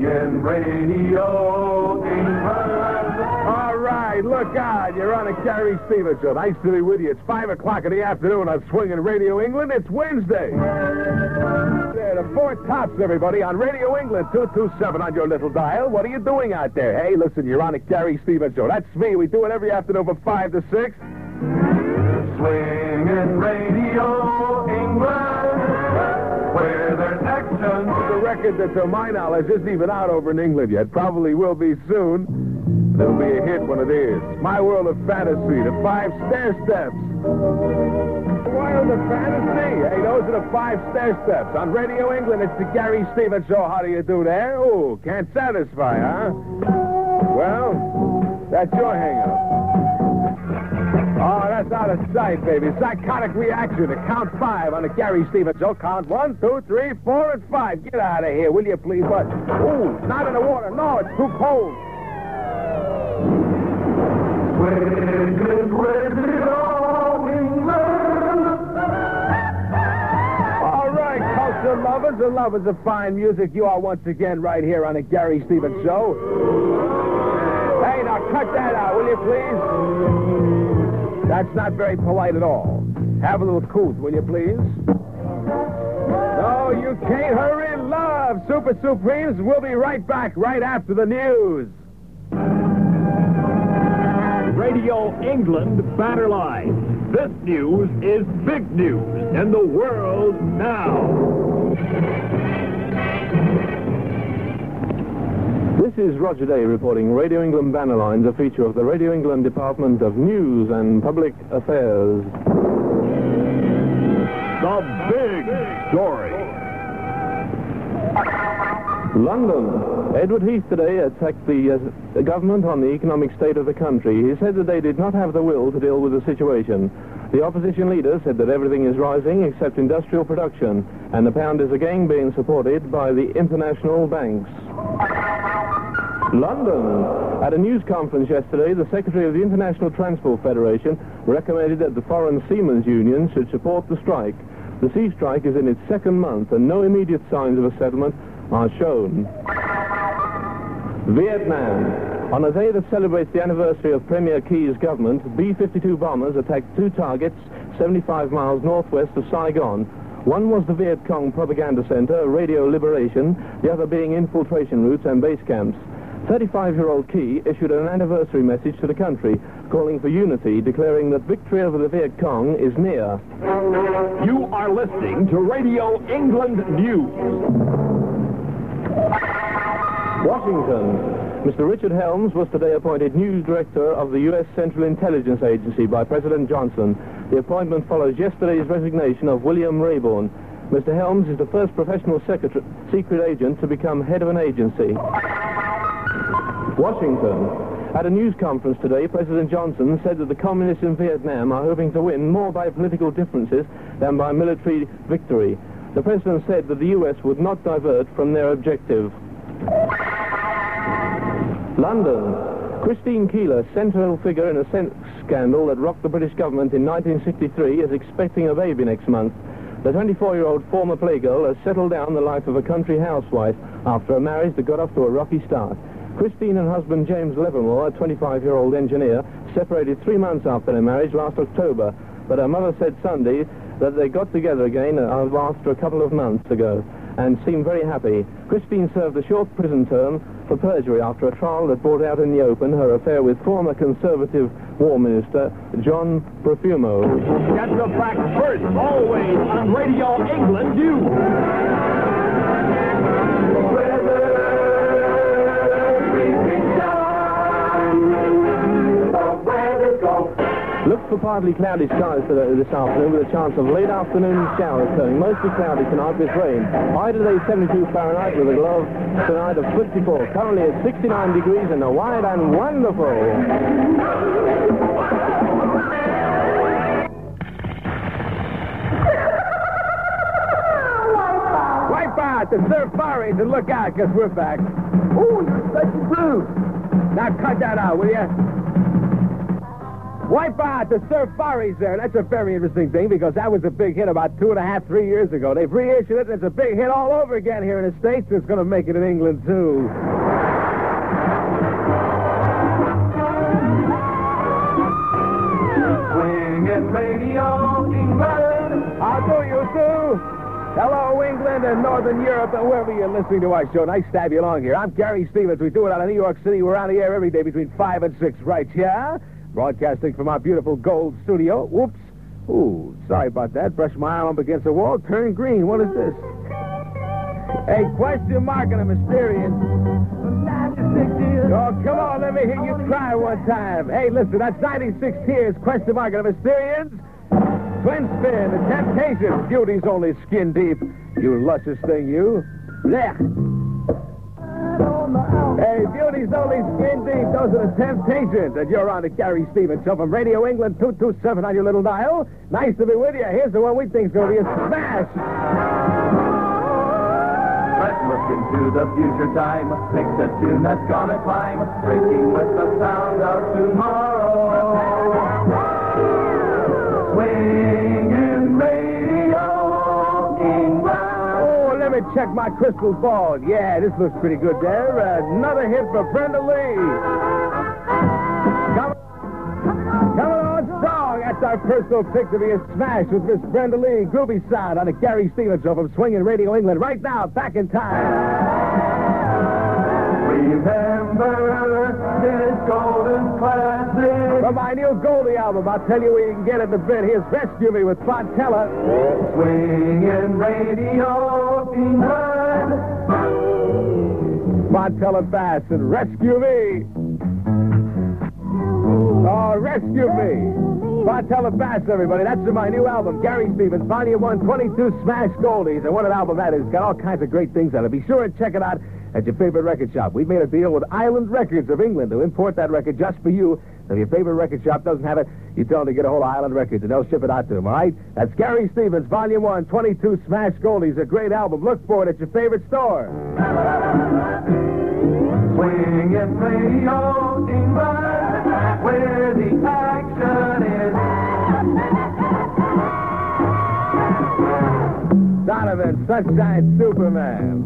Swinging Radio England. All right, look out. You're on a Gary Stevens show. Nice to be with you. It's 5 o'clock in the afternoon on Swinging Radio England. It's Wednesday. There, the four tops, everybody, on Radio England, 227 on your little dial. What are you doing out there? Hey, listen, you're on a Gary Stevens show. That's me. We do it every afternoon from 5 to 6. Swinging Radio England, where there's action. The record that, to my knowledge, isn't even out over in England yet. Probably will be soon. It'll be a hit when it is. My World of Fantasy, the 5 stair steps. World of Fantasy. Hey, those are the 5 stair steps. On Radio England, it's the Gary Stevens show. How do you do there? Oh, can't satisfy, huh? Well, that's your hang-up. Oh, that's out of sight, baby. Psychotic reaction to count 5 on the Gary Stevens show. Count 1, 2, 3, 4, and 5. Get out of here, will you please? But, ooh, not in the water. No, it's too cold. All right, culture lovers and lovers of fine music, you are once again right here on the Gary Stevens show. Hey, now cut that out, will you please? That's not very polite at all. Have a little couth, will you please? No, you can't hurry, love. Super Supremes, we'll be right back right after the news. Radio England Banner Line. This news is big news in the world now. This is Roger Day reporting Radio England Banner Lines, a feature of the Radio England Department of News and Public Affairs. The big story. London. Edward Heath today attacked the government on the economic state of the country. He said that they did not have the will to deal with the situation. The opposition leader said that everything is rising except industrial production, and the pound is again being supported by the international banks. London. At a news conference yesterday, the Secretary of the International Transport Federation recommended that the Foreign Seamen's Union should support the strike. The sea strike is in its second month, and no immediate signs of a settlement are shown. Vietnam. On a day that celebrates the anniversary of Premier Key's government, B-52 bombers attacked 2 targets 75 miles northwest of Saigon. One was the Viet Cong propaganda center, Radio Liberation, the other being infiltration routes and base camps. 35-year-old Key issued an anniversary message to the country, calling for unity, declaring that victory over the Viet Cong is near. You are listening to Radio England News. Washington. Mr. Richard Helms was today appointed news director of the U.S. Central Intelligence Agency by President Johnson. The appointment follows yesterday's resignation of William Rayburn. Mr. Helms is the first professional secret agent to become head of an agency. Washington. At a news conference today, President Johnson said that the communists in Vietnam are hoping to win more by political differences than by military victory. The president said that the U.S. would not divert from their objective. London. Christine Keeler, central figure in a sex scandal that rocked the British government in 1963, is expecting a baby next month. The 24-year-old former playgirl has settled down the life of a country housewife after a marriage that got off to a rocky start. Christine and husband James Livermore, a 25-year-old engineer, separated 3 months after their marriage last October, but her mother said Sunday that they got together again after a couple of months ago and seemed very happy. Christine served a short prison term for perjury after a trial that brought out in the open her affair with former Conservative War Minister John Profumo. Get the facts first, always on Radio England News. Look for partly cloudy skies this afternoon with a chance of late afternoon showers turning mostly cloudy tonight with rain. High today 72 Fahrenheit with a low tonight of 54. Currently at 69 degrees in the wide and wonderful. Wipe out the surf fire engine. Look out, because we're back. Ooh, you're such a brute. Now cut that out, will you? Wipe out the Surfaris there. That's a very interesting thing because that was a big hit about 2.5, 3 years ago. They've reissued it, and it's a big hit all over again here in the States. It's going to make it in England, too. Swinging Radio England. How do you do? Hello, England and Northern Europe and wherever you're listening to our show. Nice to have you along here. I'm Gary Stevens. We do it out of New York City. We're on the air every day between 5 and 6 right here. Broadcasting from our beautiful gold studio. Whoops. Ooh, sorry about that. Brush my arm up against the wall. Turn green. What is this? A question mark and a mysterious. Oh, come on. Let me hear you cry one time. Hey, listen, that's 96 tears. Question mark and a mysterious. Twin spin. The Temptations. Beauty's only skin deep. You luscious thing, you. Blech. Hey, Beauty's only skin deep. Those are the Temptations. And you're on the Gary Stevens Show from Radio England 227 on your little dial. Nice to be with you. Here's the one we think's going to be a smash. Let's look into the future time. Fix a tune that's gonna climb. Breaking with the sound of tomorrow. Swinging Radio England. Let me check my crystal ball. Yeah, this looks pretty good there. Another hit for Brenda Lee. Coming on strong. That's our personal pick to be a smash with Miss Brenda Lee. Groovy sound on the Gary Stevens Show from Swinging Radio England. Right now, back in time. Remember this golden classic. From my new Goldie album, I'll tell you where you can get it in a bit. Here's Rescue Me with Fontella. Swinging Radio England. Fontella Bass and Rescue Me. Oh, Rescue Me. Fontella Bass, everybody. That's in my new album, Gary Stevens, Volume 1, 22 Smash Goldies. And what an album that is. Got all kinds of great things on it. Be sure and check it out at your favorite record shop. We've made a deal with Island Records of England to import that record just for you. So if your favorite record shop doesn't have it, you tell them to get a hold of Island Records, and they'll ship it out to them, all right? That's Gary Stevens, Volume 1, 22 Smash Goldies. A great album. Look for it at your favorite store. Swinging Radio England, where the action is. Donovan, Sunshine Superman.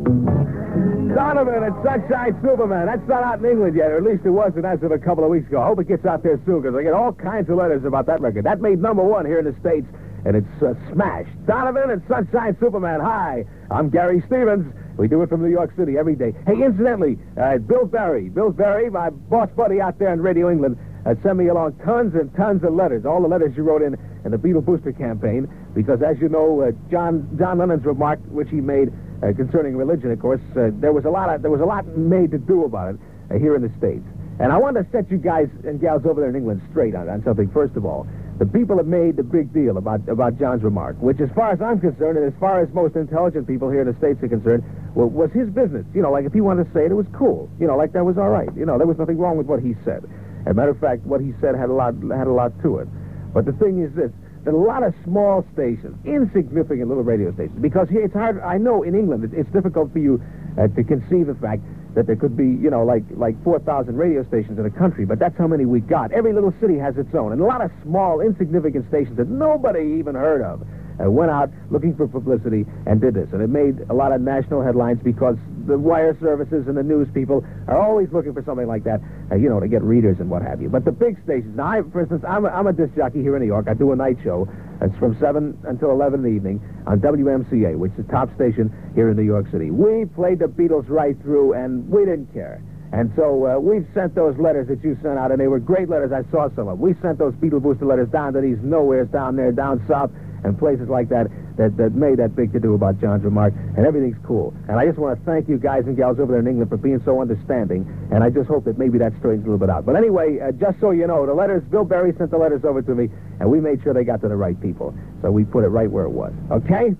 Donovan and Sunshine Superman. That's not out in England yet, or at least it wasn't as of a couple of weeks ago. I hope it gets out there soon, because I get all kinds of letters about that record. That made #1 here in the States, and it's smashed. Donovan and Sunshine Superman. Hi, I'm Gary Stevens. We do it from New York City every day. Hey, incidentally, Bill Berry, my boss buddy out there in Radio England, sent me along tons and tons of letters, all the letters you wrote in the Beatle Booster campaign, because as you know, John Lennon's remark, which he made concerning religion, of course, there was a lot made to do about it here in the States. And I wanted to set you guys and gals over there in England straight on something. First of all, the people have made the big deal about John's remark, which, as far as I'm concerned, and as far as most intelligent people here in the States are concerned, was his business. You know, like if he wanted to say it, it was cool. You know, like that was all right. You know, there was nothing wrong with what he said. As a matter of fact, what he said had a lot to it. But the thing is this: that a lot of small stations, insignificant little radio stations, because here it's hard. I know in England it's difficult for you to conceive the fact that there could be, you know, like 4,000 radio stations in a country, but that's how many we got. Every little city has its own, and a lot of small, insignificant stations that nobody even heard of went out looking for publicity and did this. And it made a lot of national headlines because the wire services and the news people are always looking for something like that, you know, to get readers and what have you. But the big stations, now, for instance, I'm a disc jockey here in New York. I do a night show. It's from 7 until 11 in the evening on WMCA, which is the top station here in New York City. We played the Beatles right through, and we didn't care. And so we've sent those letters that you sent out, and they were great letters. I saw some of them. We sent those Beatle Booster letters down to these nowheres down there, down south, and places like that made that big to-do about John's remark, and everything's cool. And I just want to thank you guys and gals over there in England for being so understanding, and I just hope that maybe that straightens a little bit out. But anyway, just so you know, the letters, Bill Berry sent the letters over to me, and we made sure they got to the right people. So we put it right where it was. Okay?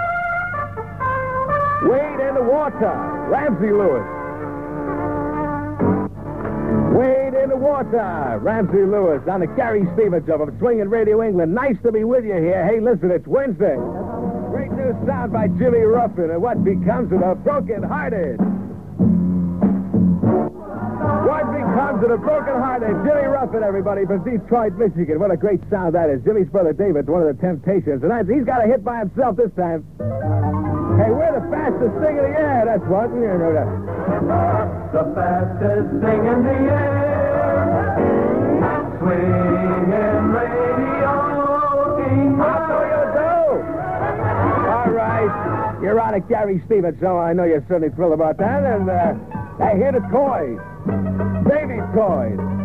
Wade in the water, Ramsey Lewis. Wade in the water, Ramsey Lewis on the Gary Stevens Show from Swinging Radio England. Nice to be with you here. Hey, listen, it's Wednesday. Great new sound by Jimmy Ruffin and What Becomes of the Broken Hearted. What becomes comes to the broken-hearted Jimmy Ruffin, everybody, from Detroit, Michigan. What a great sound that is. Jimmy's brother David's one of the Temptations, and he's got a hit by himself this time. Hey, we're the fastest thing in the air. That's what. You know that. The fastest thing in the air. Swinging radio. How do you do? All right. You're on at Gary Stevens, so I know you're certainly thrilled about that. And, hey, here are the toys. Baby toys.